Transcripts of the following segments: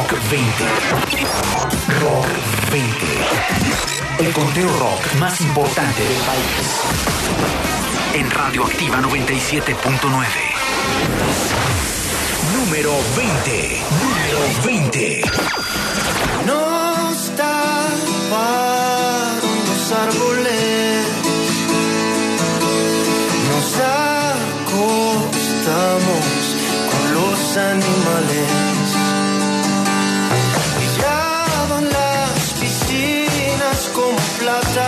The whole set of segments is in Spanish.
Rock 20. Rock 20. El conteo rock más importante del país. En Radioactiva 97.9. Número 20. Número 20. Nos taparon los árboles, nos acostamos con los animales. Brillaban las piscinas como plata,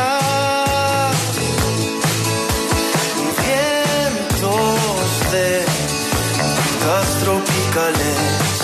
vientos de gas tropicales.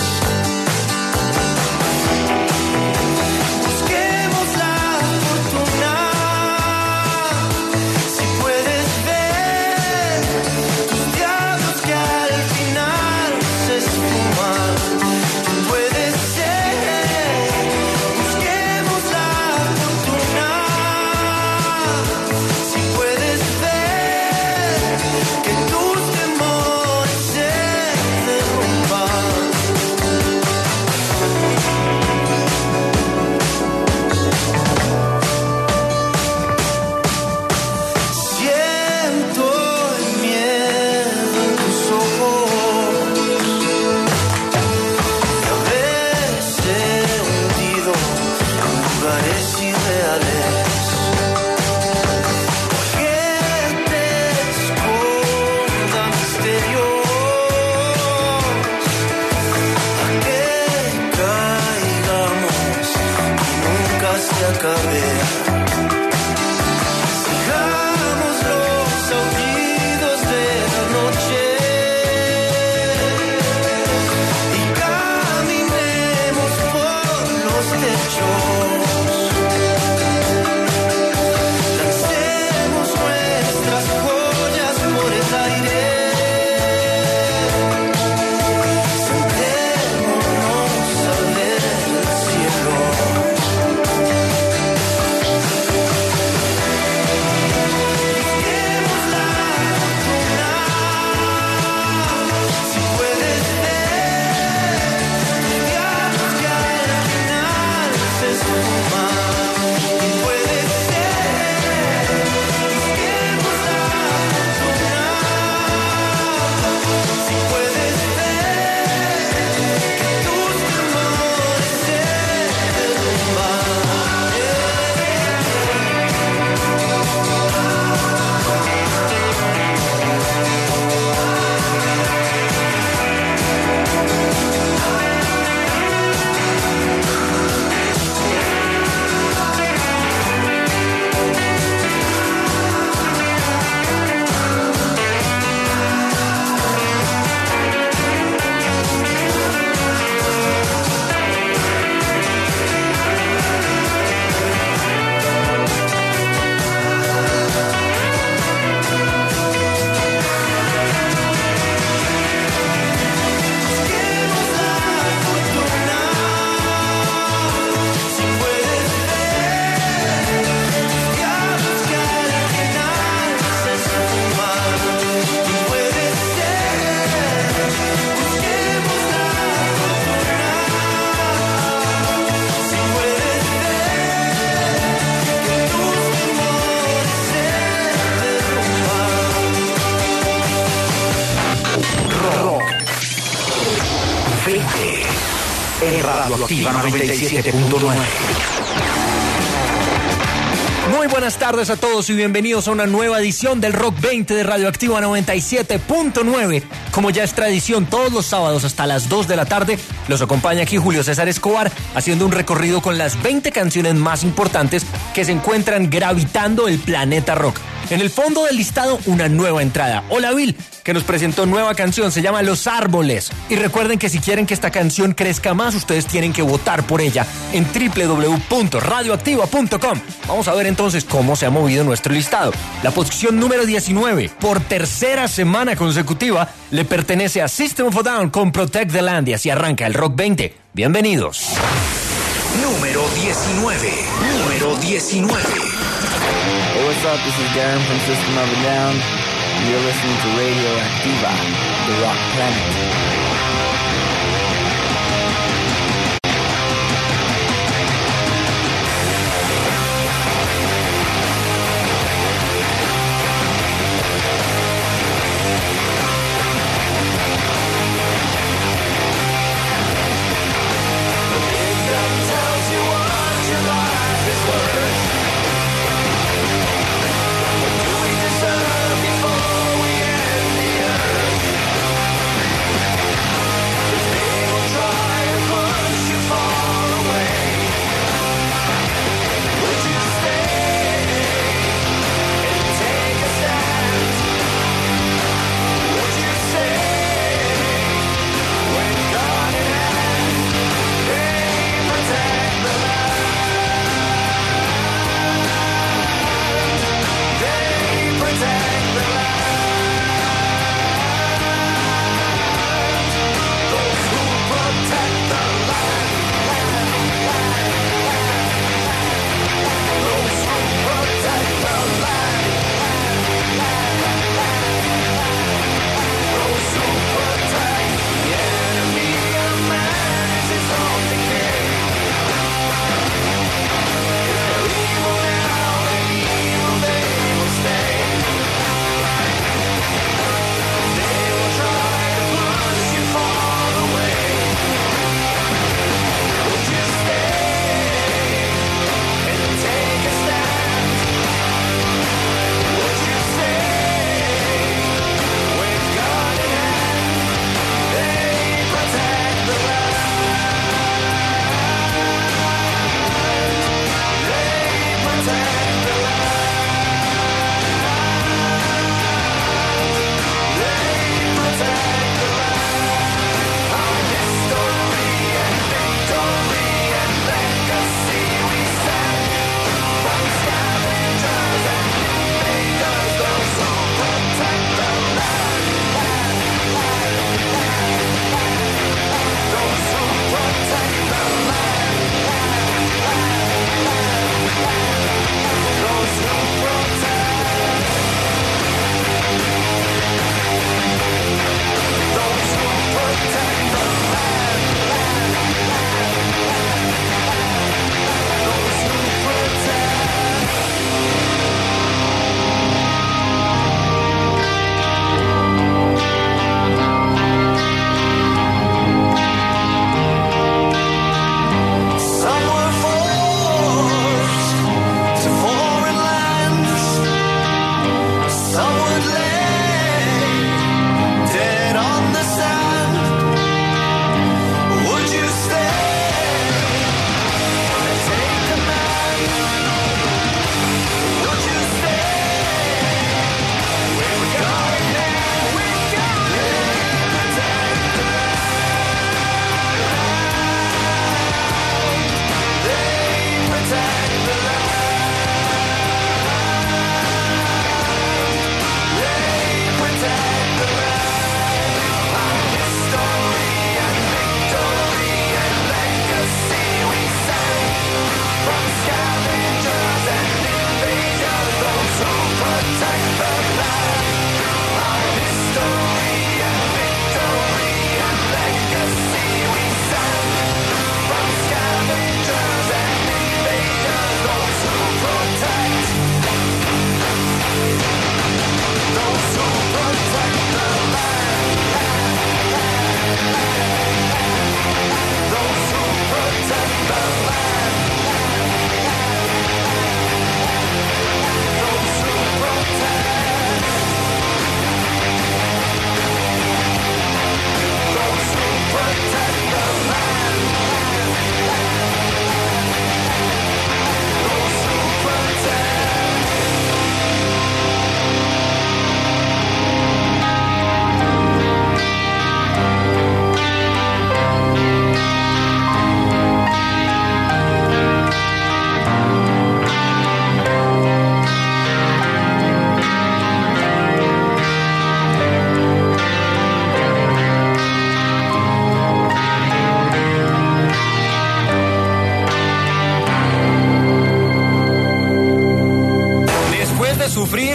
Radioactiva 97.9. Muy buenas tardes a todos y bienvenidos a una nueva edición del Rock 20 de Radioactiva 97.9. Como ya es tradición, todos los sábados hasta las 2 de la tarde, los acompaña aquí Julio César Escobar, haciendo un recorrido con las 20 canciones más importantes que se encuentran gravitando el planeta rock. En el fondo del listado, una nueva entrada. Hola Bill, que nos presentó nueva canción, se llama Los Árboles. Y recuerden que si quieren que esta canción crezca más, ustedes tienen que votar por ella en www.radioactiva.com. Vamos a ver entonces cómo se ha movido nuestro listado. La posición número 19, por tercera semana consecutiva, le pertenece a System of a Down con Protect the Land y así arranca el Rock 20. Bienvenidos. Número 19. Número 19. Hey, what's up? This is Darren from System of a Down. You're listening to Radioactiva, the Rock Planet.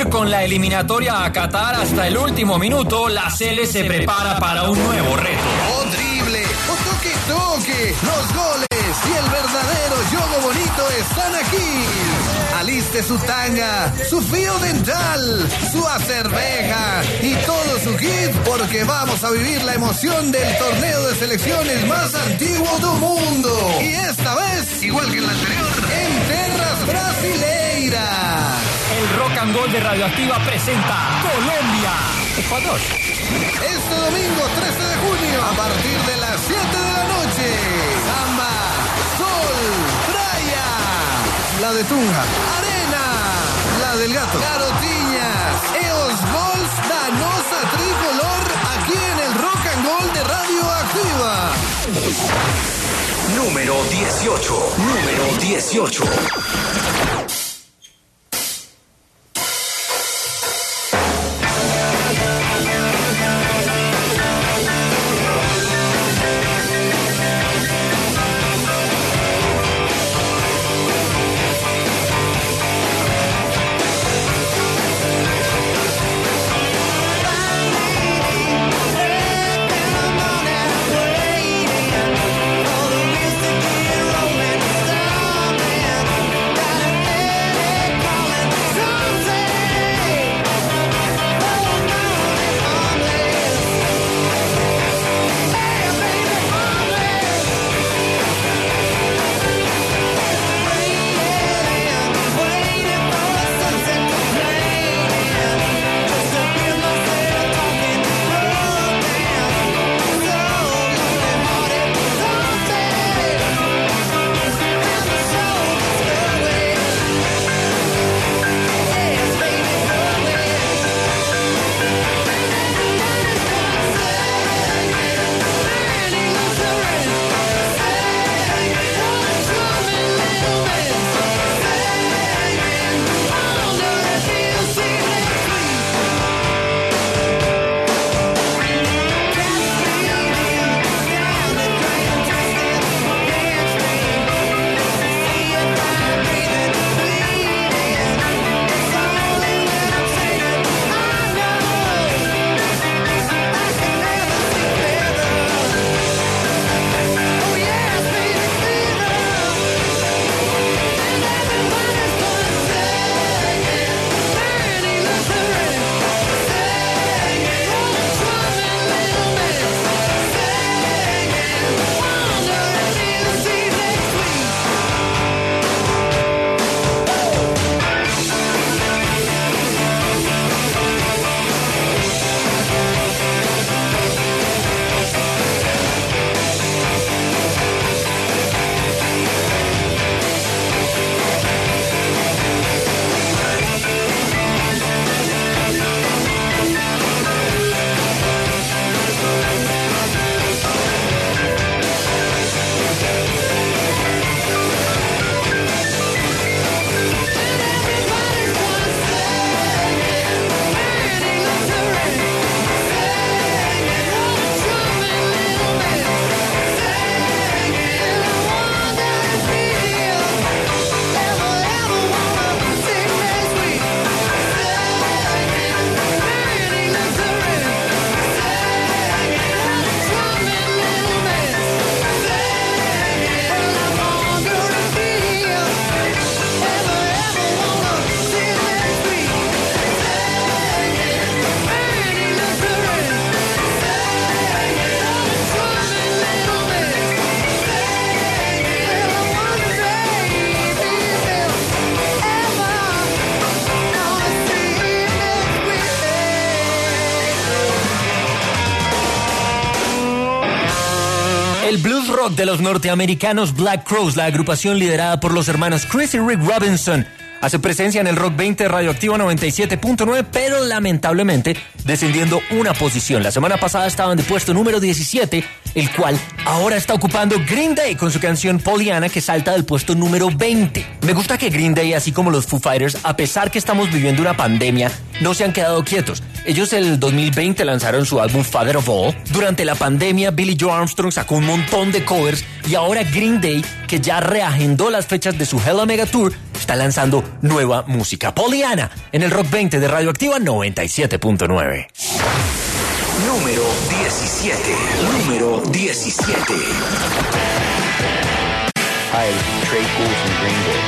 con la eliminatoria a Qatar hasta el último minuto, la Sele se prepara para un nuevo reto. ¡Oh, drible! ¡Oh, toque! ¡Los goles! Y el verdadero yogo bonito están aquí. Aliste su tanga, su fío dental, su acerveja y todo su kit, porque vamos a vivir la emoción del torneo de selecciones más antiguo del mundo. Y esta vez, igual que en la anterior, en tierras brasileiras. El Rock and Roll de Radioactiva presenta Colombia, Ecuador. Este domingo 13 de junio, a partir de las 7 de la noche, samba, sol, playa, la de Tunja, arena, la del gato, Carotiñas, Eos Gols, Danosa Tricolor, aquí en el Rock and Roll de Radioactiva. Número 18. El blues rock de los norteamericanos Black Crowes, la agrupación liderada por los hermanos Chris y Rick Robinson, hace presencia en el Rock 20 de Radioactiva 97.9, pero lamentablemente descendiendo una posición. La semana pasada estaban de puesto número 17, el cual ahora está ocupando Green Day con su canción Pollyanna, que salta del puesto número 20. Me gusta que Green Day, así como los Foo Fighters, a pesar que estamos viviendo una pandemia, no se han quedado quietos. Ellos en el 2020 lanzaron su álbum Father of All. Durante la pandemia, Billy Joe Armstrong sacó un montón de covers y ahora Green Day, que ya reagendó las fechas de su Hell Omega Tour, está lanzando nueva música. Pollyanna, en el Rock 20 de Radioactiva 97.9. Número 17. Número 17. Hi, this is Trey Cool from Green Day.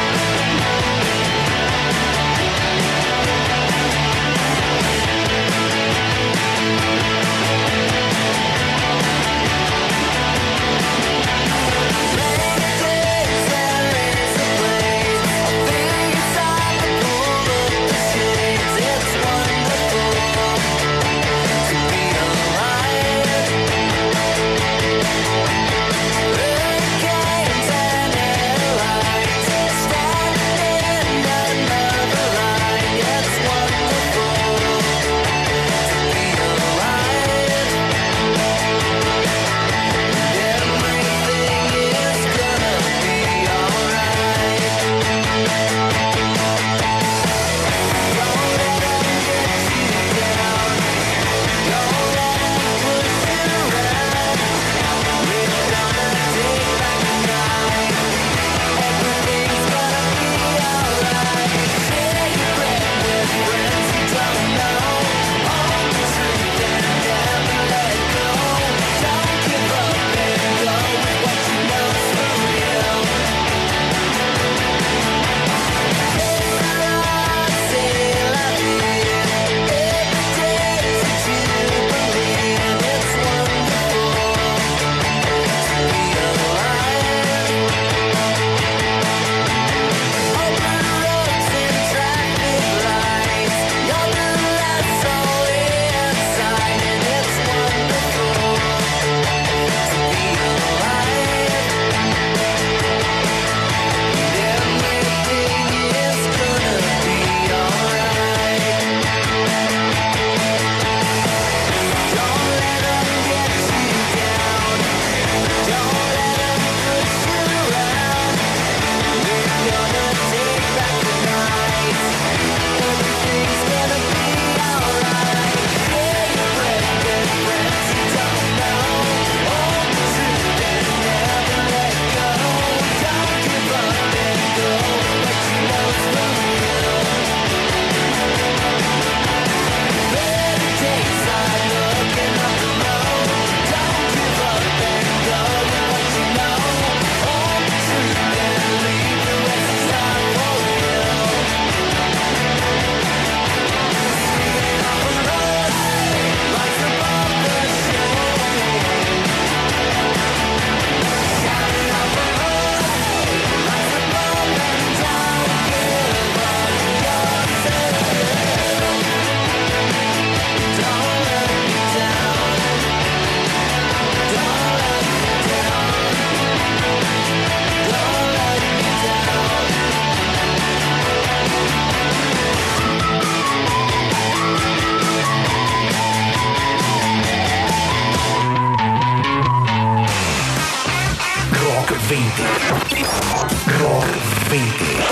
Rock 20.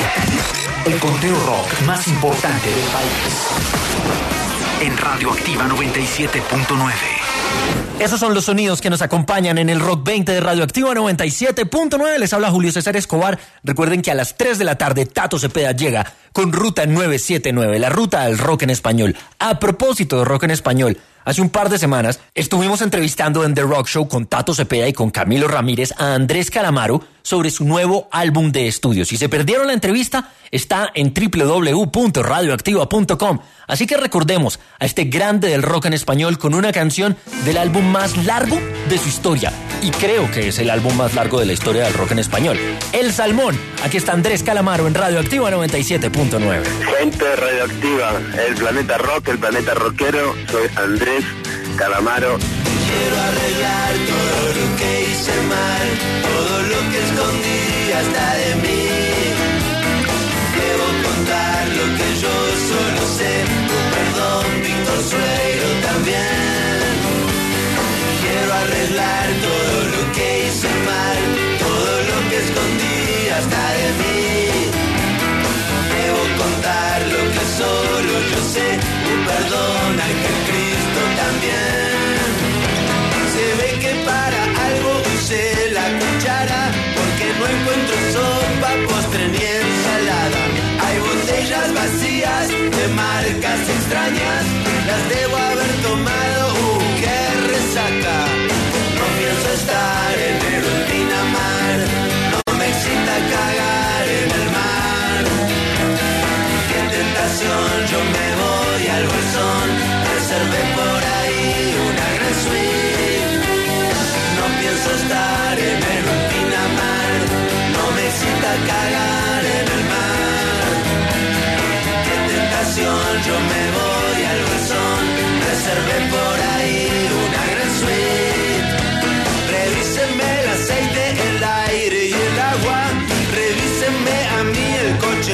El conteo rock más importante del país. En Radioactiva 97.9. Esos son los sonidos que nos acompañan en el Rock 20 de Radioactiva 97.9. Les habla Julio César Escobar. Recuerden que a las 3 de la tarde Tato Cepeda llega con Ruta 979, la ruta del rock en español. A propósito de rock en español, hace un par de semanas estuvimos entrevistando en The Rock Show con Tato Cepeda y con Camilo Ramírez a Andrés Calamaro sobre su nuevo álbum de estudio. Si se perdieron la entrevista, está en www.radioactiva.com. Así que recordemos a este grande del rock en español con una canción del álbum más largo de su historia. Y creo que es el álbum más largo de la historia del rock en español. El Salmón. Aquí está Andrés Calamaro en Radioactiva 97.9. Gente de Radioactiva, el planeta rock, el planeta rockero. Soy Andrés Calamaro. Quiero arreglar todo lo que hice mal, todo lo que escondí hasta de mí. Debo contar lo que yo solo sé, perdón, Víctor Sueiro también. Quiero arreglar todo lo que hice mal, todo lo que escondí hasta de mí. Debo contar lo que solo yo sé, perdón, Ángel Cristo también. Se ve que para algo usé la cuchara, porque no encuentro sopa.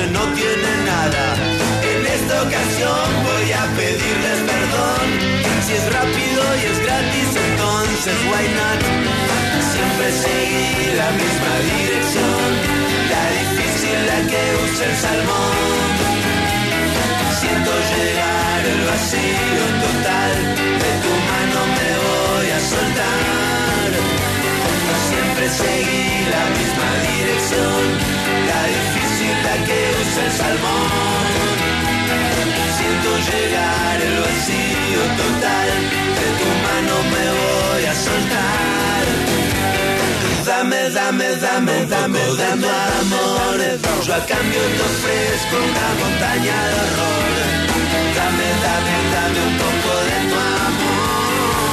no tiene nada. En esta ocasión voy a pedirles perdón. Si es rápido y es gratis, entonces why not? Siempre seguí la misma dirección, la difícil, la que usa el salmón. Siento llegar el vacío total, de tu mano me voy a soltar. Siempre seguí la misma dirección, la difícil, la que usa el salmón. Siento llegar el vacío total, de tu mano me voy a soltar. Dame, dame, dame, dame, dame amor. Yo a cambio te ofrezco una montaña de horror. Dame, dame, dame un poco de tu amor.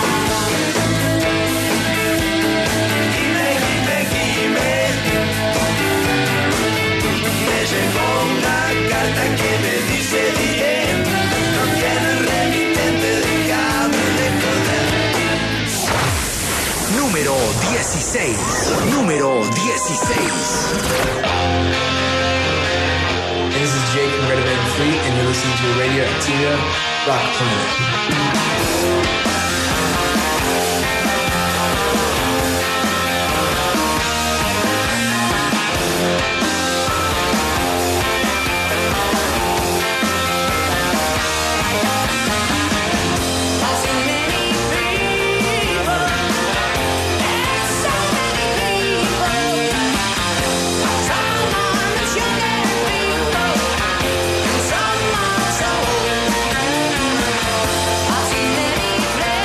Dime, dime, dime. Me llegó una carta que me dice bien. No tiene remitente, déjame de joder. Número 16. Número 16. This is Jake from Red Band Fleet, and you're listening to Radio Activa Rock Planet. I've seen many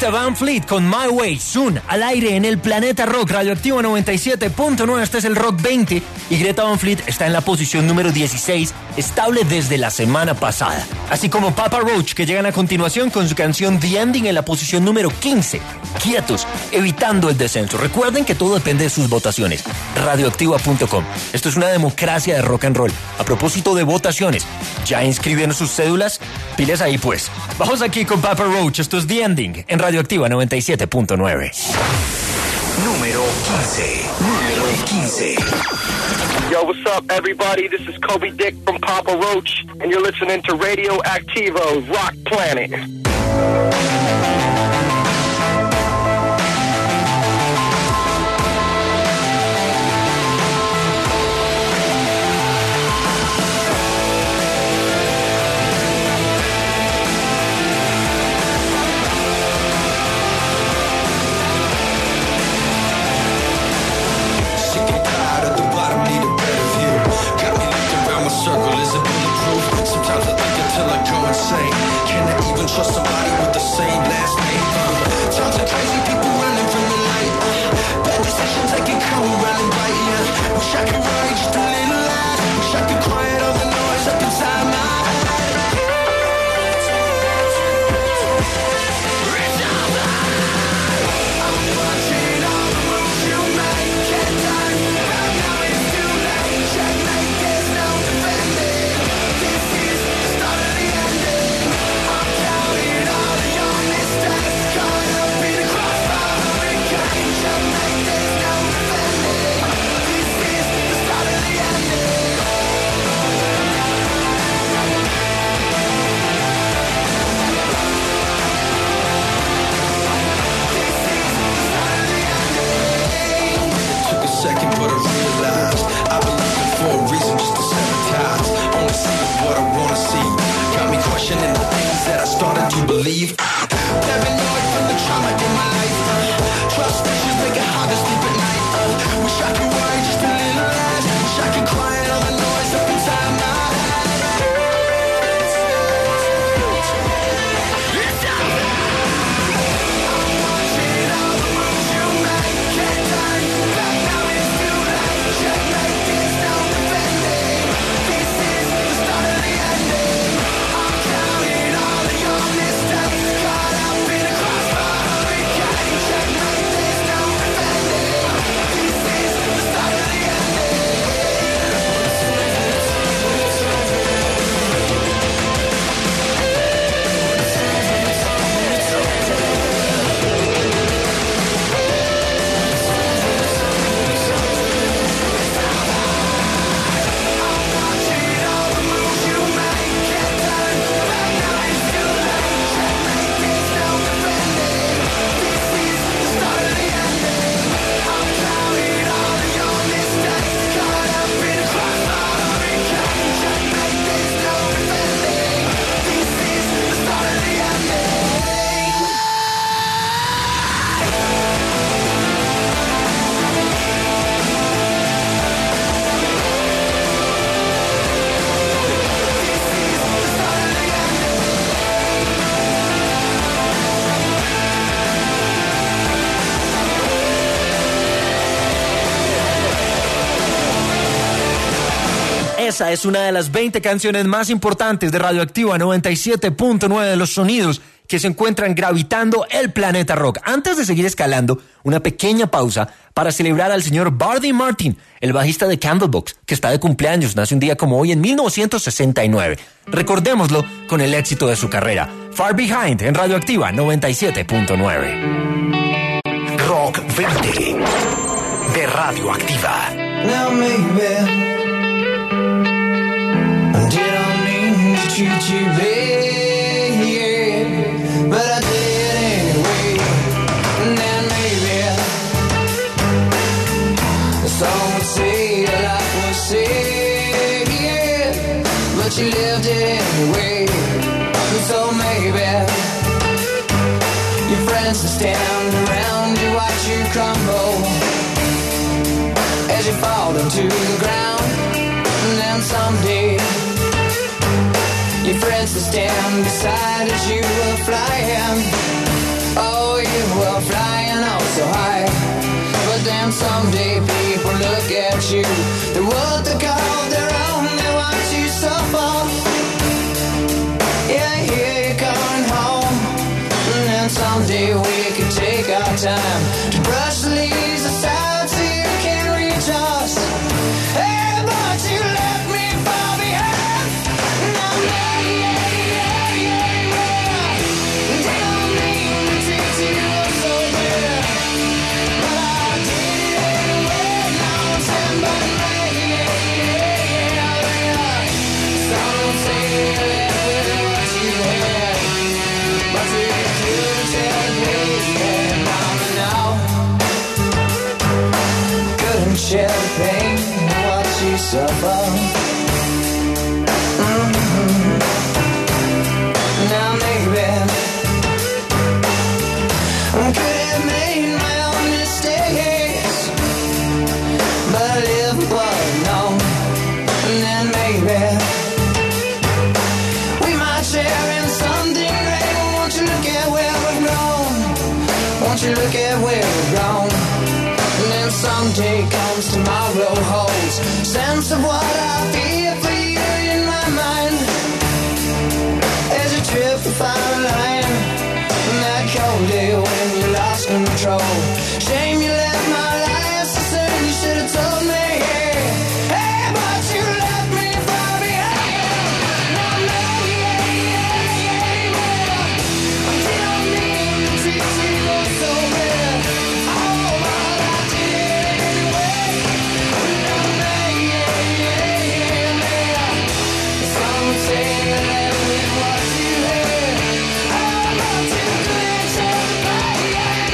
Greta Van Fleet con My Way, Soon, al aire en el Planeta Rock, Radioactiva 97.9, este es el Rock 20 y Greta Van Fleet está en la posición número 16, estable desde la semana pasada. Así como Papa Roach, que llegan a continuación con su canción The Ending en la posición número 15, quietos, evitando el descenso. Recuerden que todo depende de sus votaciones, radioactiva.com. Esto es una democracia de rock and roll. A propósito de votaciones, ¿ya inscribieron sus cédulas? Piles ahí pues. Vamos aquí con Papa Roach, esto es The Ending en Radioactiva 97.9. Número 15. Yo, what's up, everybody? This is Kobe Dick from Papa Roach, and you're listening to Radio Activo, Rock Planet. Trust somebody with the same last name. Times are crazy, people running from the light. Bad decisions, they can come around and bite ya. Wish I could write just a little lie. Wish I could quiet all the noise up inside my head. I'm watching all the moves you make. Can't turn back now, it's too late. Checkmate, there's no defending. This is the start of the ending. Second, but I realized I've been looking for a reason just to sabotage. Only see what I wanna see. Got me questioning the things that I started to believe. Paranoid from the trauma in my life. Trust issues make it hard to sleep at night. Wish I could worry just a little less. Wish I could quiet all the noise up inside my head. I'm watching all the moves you make. Can't turn back now. Checkmate, there's no defending. This is the start of the ending. I'm counting all of your mistakes. Caught up in a crossfire hurricane. Checkmate, there's no defending. This is the start of the ending. Esa es una de las 20 canciones más importantes de Radioactiva 97.9 de los sonidos que se encuentran gravitando el planeta rock. Antes de seguir escalando, una pequeña pausa para celebrar al señor Bardi Martin, el bajista de Candlebox, que está de cumpleaños, nace un día como hoy en 1969. Recordémoslo con el éxito de su carrera. Far Behind en Radioactiva 97.9. Rock 20 de Radioactiva. Now maybe did I mean to treat you bad, yeah, but I did anyway. And then maybe some would say that life was sad, yeah, but you lived it anyway. And so maybe your friends will stand around you, watch you crumble as you fall into the ground. And then someday your friends will stand beside as you are flying. Oh well, flying oh so high. But then someday people look at you, they're what they call their own, they watch you suffer. Yeah, I hear you coming home. And then someday we could take our time to brush the leaves aside so you can reach us. Hey, but you left me far behind. Now, didn't mean to treat you so bad, but I did it anyway. Now I'm standing by some say you left with what you had, but you couldn't tell me now. Couldn't share the pain of what you suffer. Now maybe I could have made my own mistakes, but I live but alone. And then maybe we might share in something great. Won't you look at where we've grown? Won't you look at where we've grown? And then someday comes tomorrow holds sense of what I feel for you in my mind. As you trip the fire line, and that cold day when you lost control. Shame you left my life so soon, you should have told me. Hey, but you left me far behind. Now, I didn't mean to treat you so bad. Oh, but I did anyway. Some say you left with what you had. Oh, but you couldn't tell me.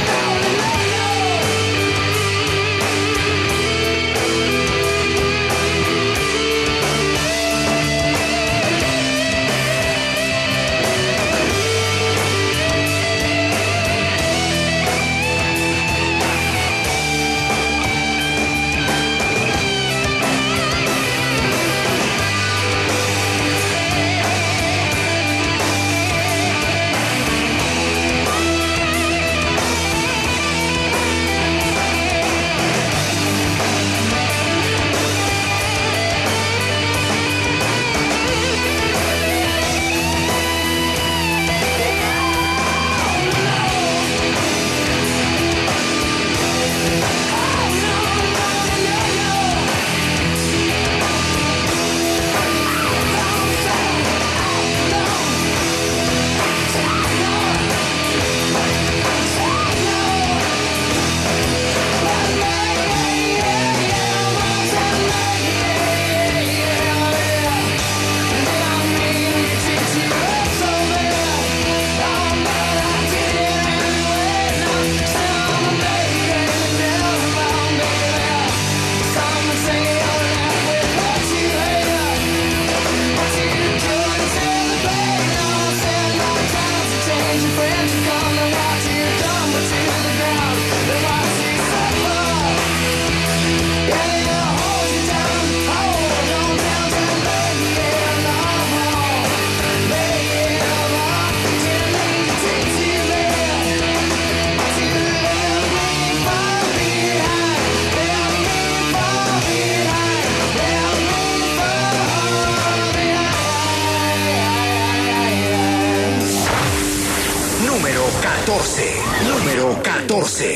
Número 14.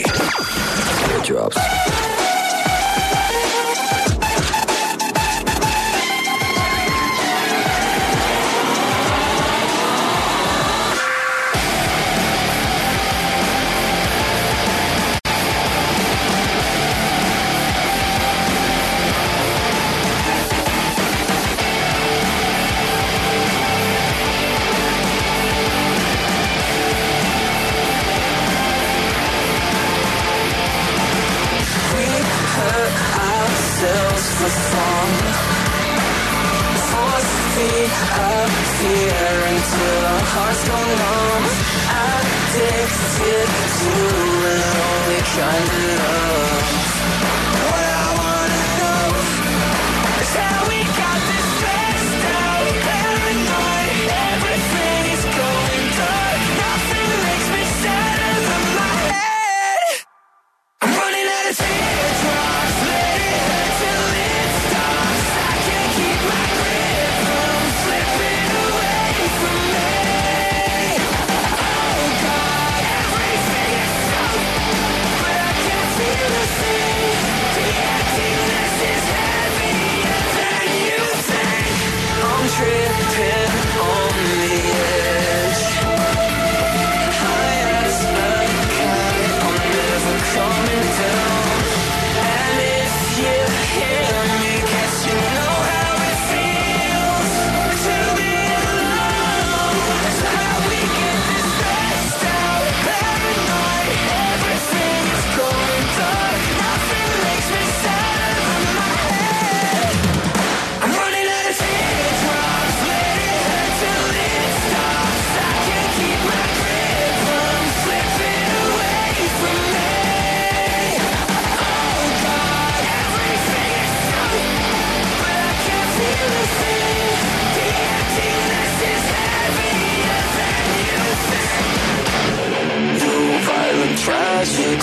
Drops. For fun, force feed up fear until our hearts go numb. Addicted to a lonely kind of love. What I wanna know is how we got this stressed out, paranoid. Everything is going dark. Nothing makes me sadder than my head.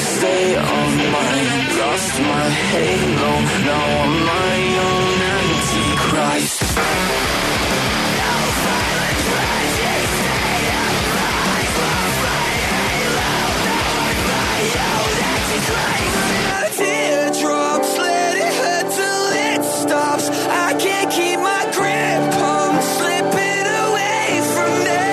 state of mind. Lost my halo, now I'm my own antichrist. No violent tragic state of mind. Lost my halo, now I'm my own antichrist. My teardrops, let it hurt till it stops. I can't keep my grip, I'm slipping away from me.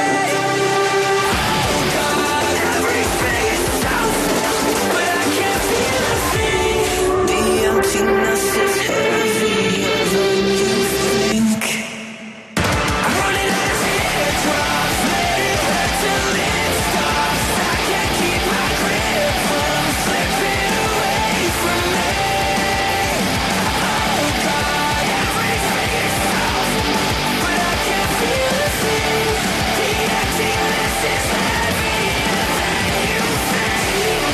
Oh God, everything is south, but I can't feel a thing. The emptiness is heavier than you think. I'm running out of teardrops, let it hurt till it stops. I can't keep my grip, I'm slipping away from me. Oh God, everything is south, but I can't feel a thing. The emptiness is heavier than you think.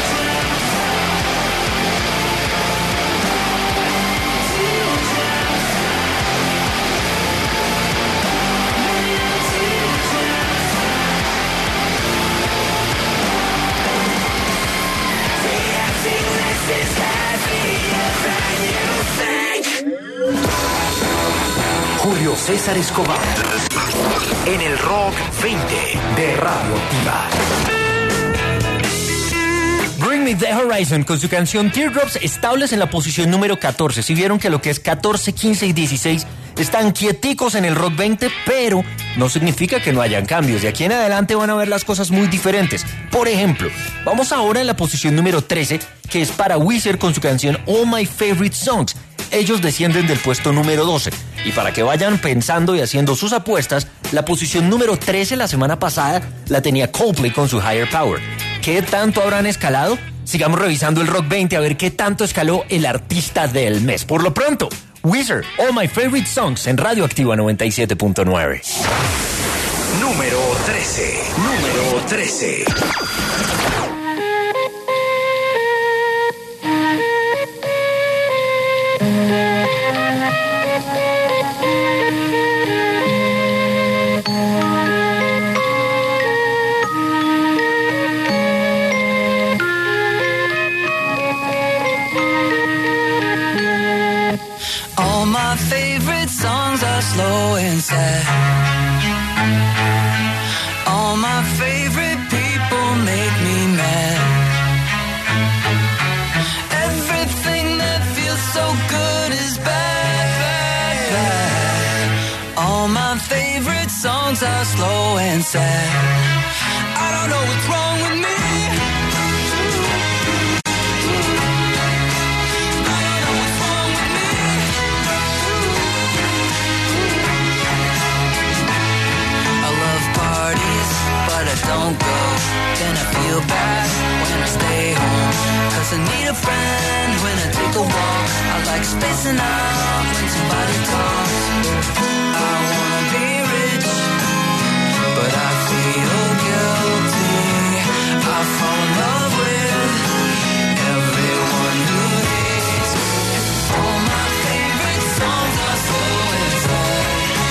Julio César Escobar en el Rock 20 de Radio Activa. Bring Me the Horizon con su canción Teardrops, estables en la posición número 14. Si vieron que lo que es 14, 15 y 16 están quieticos en el Rock 20, pero no significa que no hayan cambios. De aquí en adelante van a ver las cosas muy diferentes. Por ejemplo, vamos ahora en la posición número 13, que es para Weezer con su canción All My Favorite Songs. Ellos descienden del puesto número 12. Y para que vayan pensando y haciendo sus apuestas, la posición número 13 la semana pasada la tenía Coldplay con su Higher Power. ¿Qué tanto habrán escalado? Sigamos revisando el Rock 20 a ver qué tanto escaló el artista del mes. Por lo pronto, Weezer, All My Favorite Songs en Radio Activa 97.9. Número 13. Número 13. All my favorite songs are slow and sad. All my favorite people make me mad. Everything that feels so good is bad, bad, bad. All my favorite songs are slow and sad. I don't know what's wrong with me. But I don't go, then I feel bad when I stay home. Cause I need a friend when I take a walk. I like spacing out when somebody talks. I wanna be rich, but I feel guilty. I fall in love with everyone who hates. All my favorite songs are slow and sad.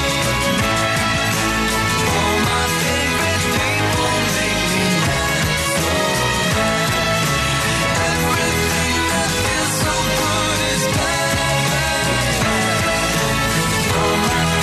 All my favorite people make me mad, so bad. Everything that feels so good is bad, bad, bad. All my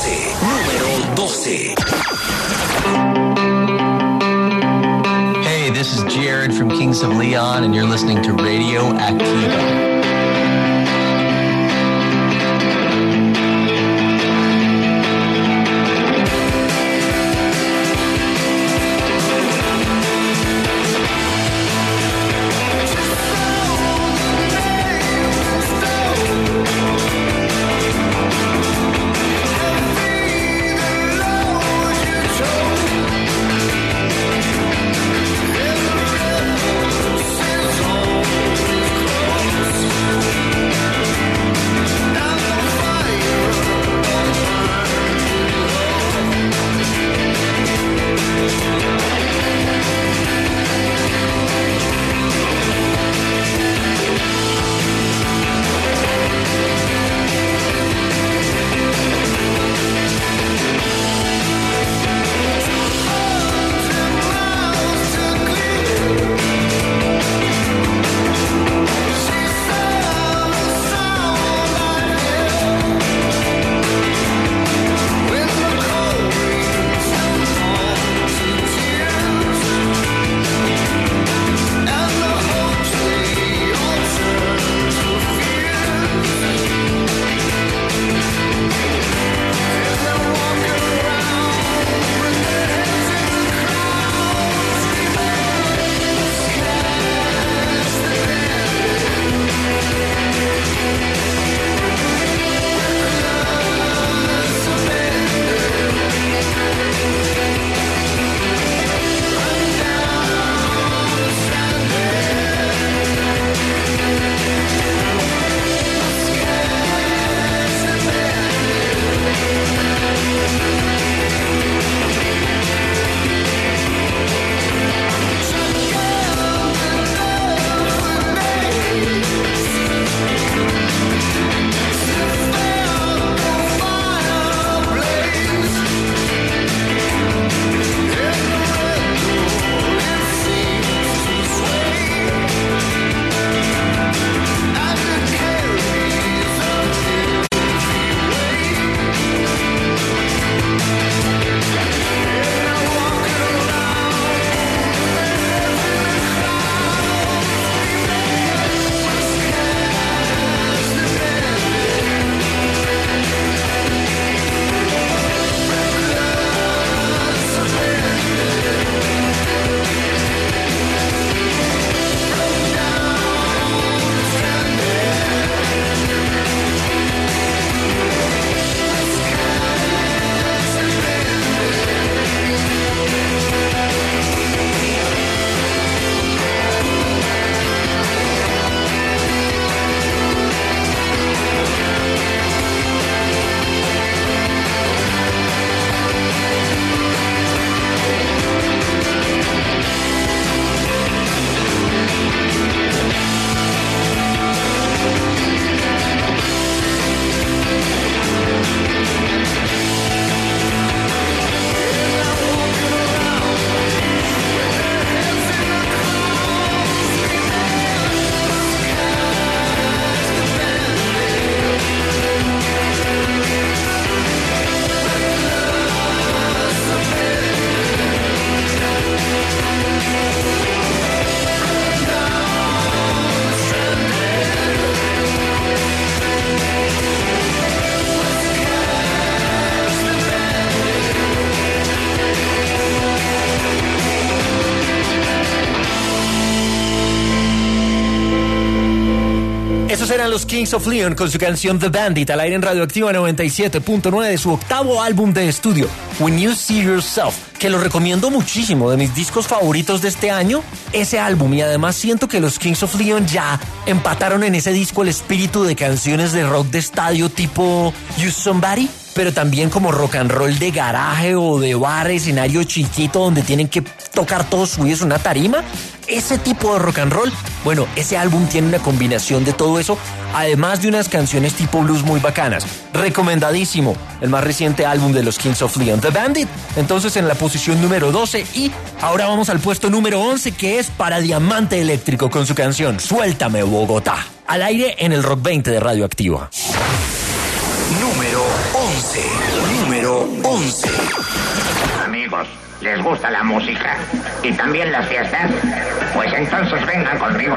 Número 12. Hey, this is Jared from Kings of Leon, and you're listening to Radio Activa. Esos eran los Kings of Leon con su canción The Bandit, al aire en Radioactiva 97.9 de su octavo álbum de estudio, When You See Yourself, que lo recomiendo muchísimo, de mis discos favoritos de este año, ese álbum. Y además siento que los Kings of Leon ya empataron en ese disco el espíritu de canciones de rock de estadio tipo You Somebody, pero también como rock and roll de garaje o de bar, escenario chiquito donde tienen que tocar todos subidos en una tarima. Ese tipo de rock and roll, bueno, ese álbum tiene una combinación de todo eso, además de unas canciones tipo blues muy bacanas. Recomendadísimo, el más reciente álbum de los Kings of Leon, The Bandit. Entonces en la posición número 12, y ahora vamos al puesto número 11, que es para Diamante Eléctrico con su canción Suéltame Bogotá, al aire en el Rock 20 de Radioactiva. número 11. Número 11. Amigos, ¿les gusta la música? ¿Y también las fiestas? Pues entonces vengan conmigo.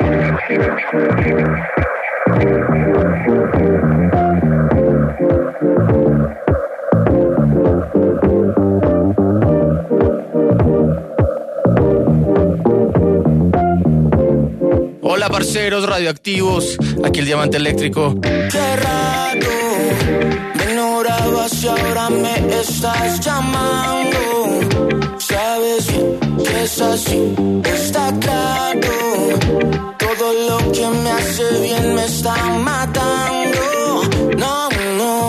Hola parceros radioactivos, aquí el Diamante Eléctrico. Qué raro, me ignorabas y ahora me estás llamando. Sabes que es así, está claro. Todo lo que me hace bien me está matando. No, no.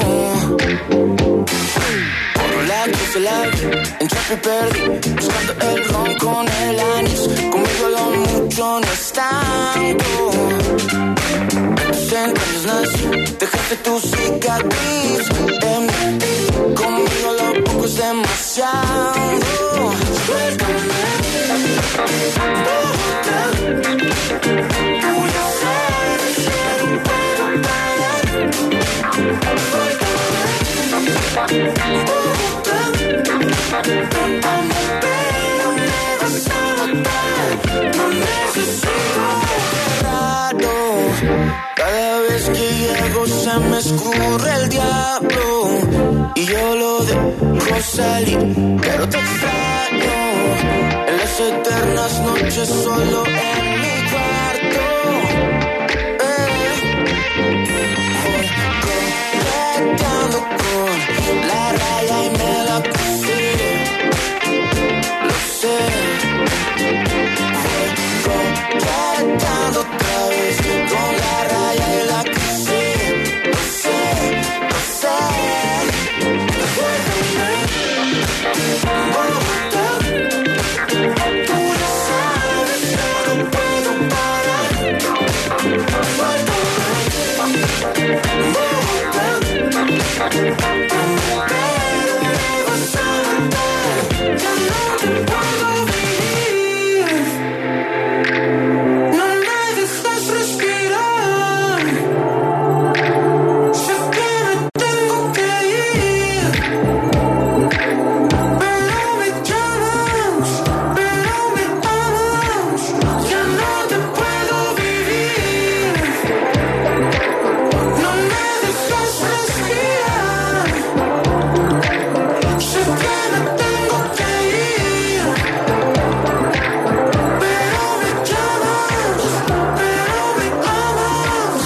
Por la cruz de la vida, entraste y perdí, buscando el ron con el anís. Conmigo lo mucho no es tanto. Entonces nací, dejaste tu cicatriz en mí. Conmigo lo poco es demasiado. Suéltame, Bogotá. Tú ya sabes que no puedo parar. Suéltame, Bogotá. Amor, pero me vas a matar. No necesito raro. Cada vez que llego se me escurre el diablo y yo lo dejo salir, pero te extraño en las eternas noches solo en mi cuarto. Coqueteando con la raya y me la puse, lo sé. Coqueteando otra vez con la raya y la crucé, lo sé, lo sé. Bogotá, tú ya sabes que no puedo parar. Bogotá, pero me vas a matar. Ya no te puedo vivir. No me dejas respirar. Sé que me tengo que ir, pero me llamas, pero me amas. Ya no te puedo vivir. No me dejas respirar. Sé que me tengo que ir, pero me llamas, pero me amas.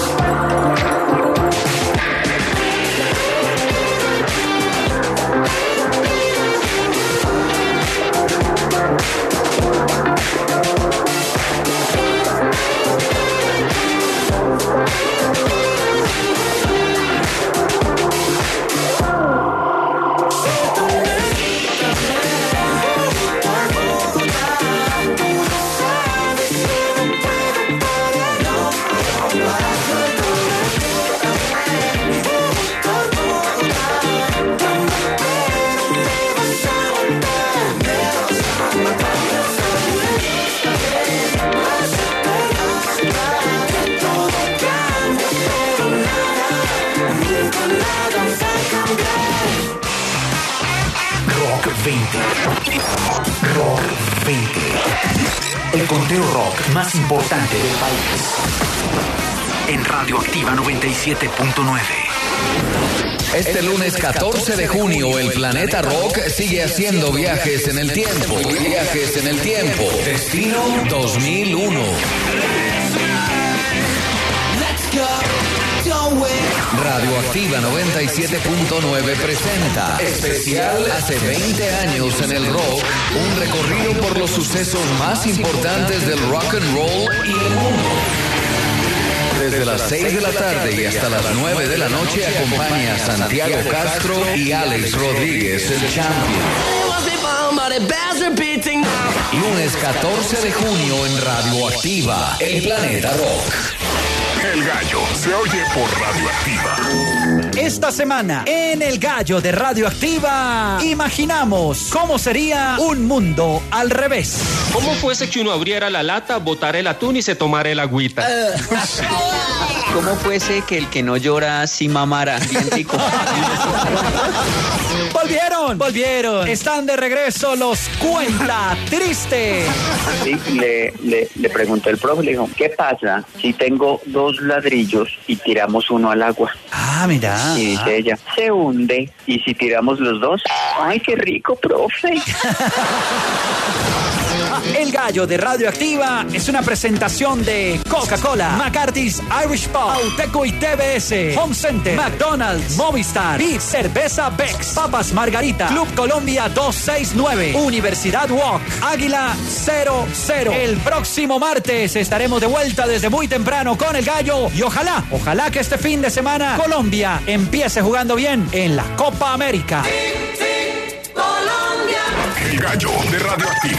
Rock 20. Rock 20. El conteo rock más importante del país. En Radioactiva 97.9. Este lunes 14 de junio, el Planeta Rock sigue haciendo viajes en el tiempo. Viajes en el tiempo. Destino 2001. Radioactiva 97.9 presenta especial hace 20 años en el rock, un recorrido por los sucesos más importantes del rock and roll y el mundo. Desde las 6 de la tarde y hasta las 9 de la noche acompaña a Santiago Castro y Alex Rodríguez, el Champion. Lunes 14 de junio en Radioactiva, el Planeta Rock. El gallo se oye por Radioactiva. Esta semana, en El Gallo de Radioactiva, imaginamos cómo sería un mundo al revés. ¿Cómo fuese que uno abriera la lata, botara el atún y se tomara el agüita? ¿Cómo fuese que el que no llora sí mamara? Bien rico. Volvieron. Están de regreso los Cuenta Triste. Sí, le preguntó el profe, le dijo, ¿qué pasa si tengo 2 ladrillos y tiramos uno al agua? Ah, mira. Y dice ella, se hunde. ¿Y si tiramos los 2? ¡Ay, qué rico, profe! El Gallo de Radioactiva es una presentación de Coca-Cola, McCarthy's Irish Pub, Auteco y TBS, Home Center, McDonald's, Movistar, Beats, Cerveza Bex, Papas Margarita, Club Colombia 269, Universidad Walk, Águila 00. El próximo martes estaremos de vuelta desde muy temprano con El Gallo y ojalá que este fin de semana Colombia empiece jugando bien en la Copa América. El Gallo de Radioactiva.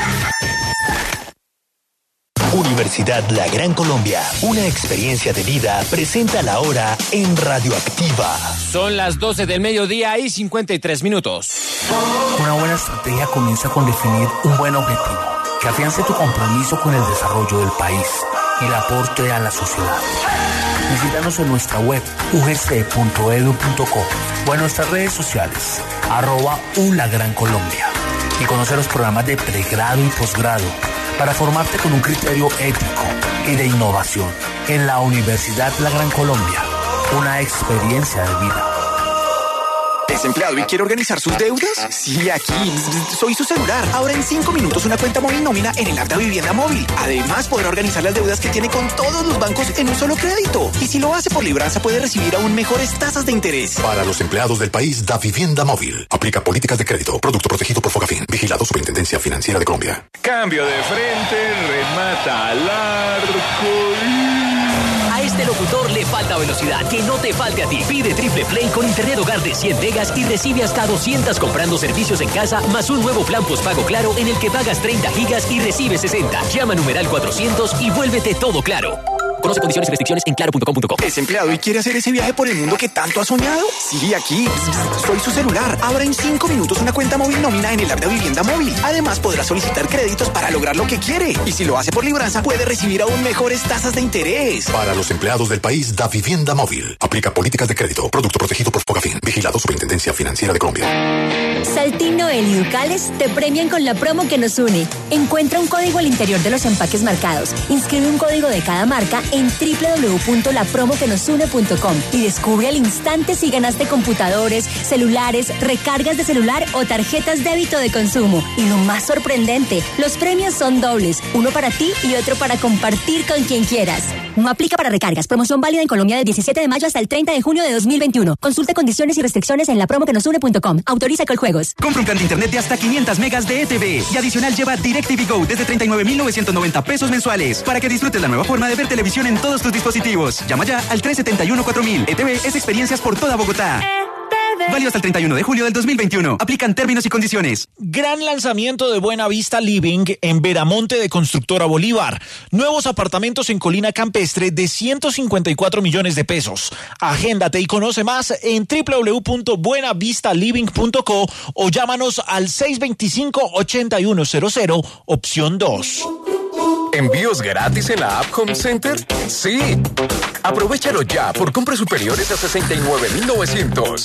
Universidad La Gran Colombia, una experiencia de vida, presenta la hora en Radioactiva. Son las 12 del mediodía y 53 minutos. Una buena estrategia comienza con definir un buen objetivo, que afiance tu compromiso con el desarrollo del país y el aporte a la sociedad. Visítanos en nuestra web, ugc.edu.co, o en nuestras redes sociales, @ULaGranColombia, y conocer los programas de pregrado y posgrado, para formarte con un criterio ético y de innovación en la Universidad La Gran Colombia, una experiencia de vida. ¿Desempleado y quiere organizar sus deudas? Sí, aquí. Soy su celular. Ahora en 5 minutos una cuenta móvil nómina en el app de Vivienda Móvil. Además, podrá organizar las deudas que tiene con todos los bancos en un solo crédito. Y si lo hace por libranza, puede recibir aún mejores tasas de interés. Para los empleados del país, Da Vivienda Móvil. Aplica políticas de crédito. Producto protegido por Fogafín. Vigilado Superintendencia Financiera de Colombia. Cambio de frente, remata al arco. A este locutor le falta velocidad, que no te falte a ti. Pide Triple Play con internet hogar de 100 megas y recibe hasta 200 comprando servicios en casa, más un nuevo plan postpago Claro en el que pagas 30 gigas y recibes 60. Llama numeral 400 y vuélvete todo claro. Conoce condiciones y restricciones en claro.com.co. ¿Desempleado y quiere hacer ese viaje por el mundo que tanto ha soñado? Sí, aquí. Soy su celular. Ahora en 5 minutos una cuenta móvil nómina en el app de Vivienda Móvil. Además, podrá solicitar créditos para lograr lo que quiere. Y si lo hace por libranza, puede recibir aún mejores tasas de interés. Para los empleados del país, Da Vivienda Móvil. Aplica políticas de crédito. Producto protegido por Fogafín. Vigilado Superintendencia Financiera de Colombia. Saltino y Ducales te premian con la promo que nos une. Encuentra un código al interior de los empaques marcados. Inscribe un código de cada marca en www.lapromoquenosune.com y descubre al instante si ganaste computadores, celulares, recargas de celular o tarjetas débito de consumo. Y lo más sorprendente, los premios son dobles, uno para ti y otro para compartir con quien quieras. No aplica para recargas. Promoción válida en Colombia del 17 de mayo hasta el 30 de junio de 2021. Consulta condiciones y restricciones en lapromoquenosune.com. Autoriza Coljuegos. Compra un plan de internet de hasta 500 megas de ETV y adicional lleva DirecTV Go desde 39.990 pesos mensuales para que disfrutes la nueva forma de ver televisión en todos tus dispositivos. Llama ya al 371-4000. ETV es experiencias por toda Bogotá. Válido hasta el 31 de julio del 2021. Aplican términos y condiciones. Gran lanzamiento de Buena Vista Living en Veramonte de Constructora Bolívar. Nuevos apartamentos en Colina Campestre de 154 millones de pesos. Agéndate y conoce más en www.buenavistaliving.co o llámanos al 625-8100, opción 2. ¿Envíos gratis en la app Home Center? Sí. Aprovechalo ya por compras superiores a 69.900.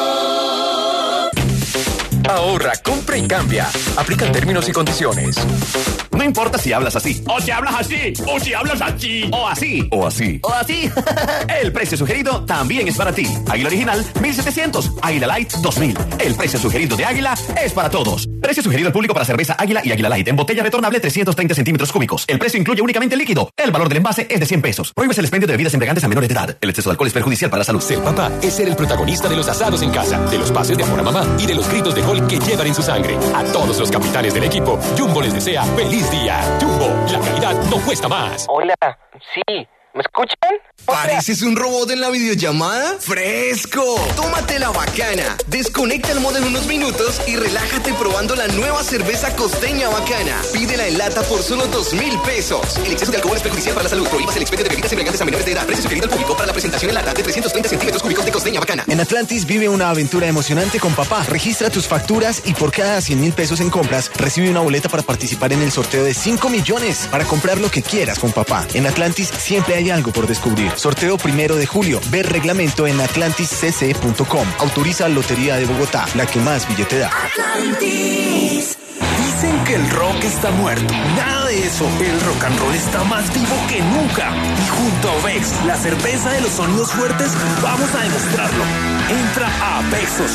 Ahorra, compra y cambia. Aplican términos y condiciones. No importa si hablas así, o si hablas así, o si hablas así, o así, o así, o así. El precio sugerido también es para ti. Águila Original, 1.700. Águila Light, 2.000. El precio sugerido de Águila es para todos. Precio sugerido al público para cerveza Águila y Águila Light en botella retornable 330 centímetros cúbicos. El precio incluye únicamente líquido. El valor del envase es de 100 pesos. Prohíbes el expendio de bebidas embriagantes a menores de edad. El exceso de alcohol es perjudicial para la salud. Ser papá es ser el protagonista de los asados en casa, de los pases de amor a mamá y de los gritos de gol que llevan en su sangre. A todos los capitanes del equipo, Jumbo les desea feliz día. Jumbo, la calidad no cuesta más. Hola, sí, ¿Me escuchan? ¿Pareces un robot en la videollamada? ¡Fresco! ¡Tómate la bacana! Desconecta el modo en unos minutos y relájate probando la nueva cerveza Costeña Bacana. Pídela en lata por solo 2,000 pesos. El exceso de alcohol es perjudicial para la salud. Prohíbas el expendio de bebidas embriagantes a menores de edad. Precio sugerido al público para la presentación en lata de 330 centímetros cúbicos de Costeña Bacana. En Atlantis vive una aventura emocionante con papá. Registra tus facturas y por cada 100,000 pesos en compras recibe una boleta para participar en el sorteo de 5 millones para comprar lo que quieras con papá. En Atlantis siempre hay algo por descubrir. Sorteo 1 de julio. Ver reglamento en atlantiscc.com. Autoriza Lotería de Bogotá, la que más billete da. Atlantis. Dicen que el rock está muerto. Nada de eso. El rock and roll está más vivo que nunca. Y junto a Bex, la cerveza de los sonidos fuertes, vamos a demostrarlo. Entra a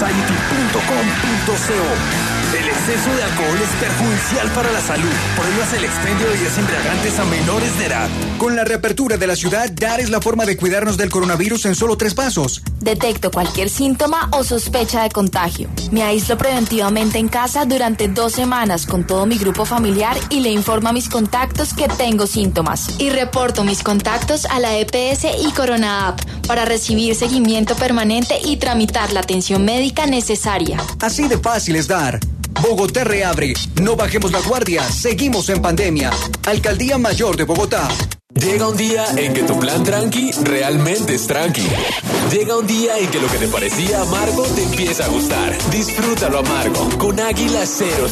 bexsociety.com.co. El exceso de alcohol es perjudicial para la salud. Prohíbas el expendio de bebidas embriagantes a menores de edad. Con la reapertura de la ciudad, dar es la forma de cuidarnos del coronavirus en solo 3 pasos. Detecto cualquier síntoma o sospecha de contagio. Me aíslo preventivamente en casa durante 2 semanas con todo mi grupo familiar y le informo a mis contactos que tengo síntomas. Y reporto mis contactos a la EPS y Corona App para recibir seguimiento permanente y tramitar la atención médica necesaria. Así de fácil es dar. Bogotá reabre. No bajemos la guardia. Seguimos en pandemia. Alcaldía Mayor de Bogotá. Llega un día en que tu plan tranqui realmente es tranqui. Llega un día en que lo que te parecía amargo te empieza a gustar. Disfrútalo amargo con Águila 00.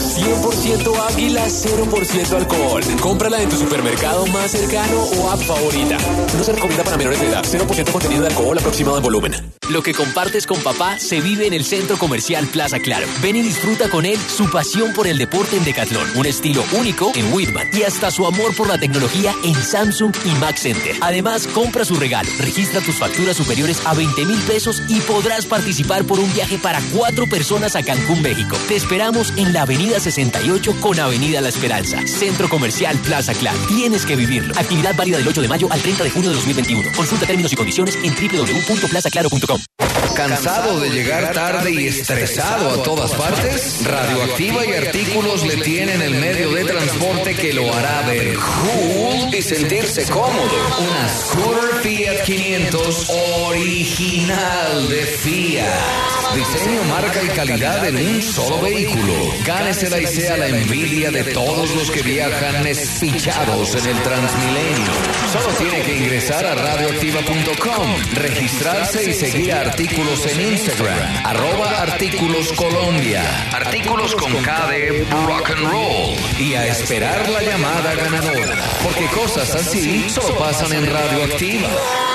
100% Águila, 0% alcohol. Cómprala en tu supermercado más cercano o app favorita. No se recomienda para menores de edad. 0% contenido de alcohol aproximado en volumen. Lo que compartes con papá se vive en el Centro Comercial Plaza Claro. Ven y disfruta con él su pasión por el deporte en Decathlon, un estilo único en Whitman y hasta su amor por la tecnología en Samsung y Mac Center. Además, compra su regalo, registra tus facturas superiores a 20,000 pesos y podrás participar por un viaje para 4 personas a Cancún, México. Te esperamos en la Avenida 68 con Avenida La Esperanza. Centro Comercial Plaza Claro. Tienes que vivirlo. Actividad válida del 8 de mayo al 30 de junio de 2021. Consulta términos y condiciones en www.plazaclaro.com. ¿Cansado de llegar tarde y estresado a todas partes? Radioactiva y Artículos le tienen el medio de transporte que lo hará ver cool y sentirse cómodo. Una Scooter Fiat 500 original de Fiat. Diseño, marca y calidad en un solo vehículo. Gánesela y sea la envidia de todos los que viajan espichados en el Transmilenio. Solo tiene que ingresar a radioactiva.com, registrarse y seguir a Artículos en Instagram, @Artículos Colombia, Artículos con K de rock and roll, y a esperar la llamada ganadora, porque cosas así solo pasan en Radioactiva.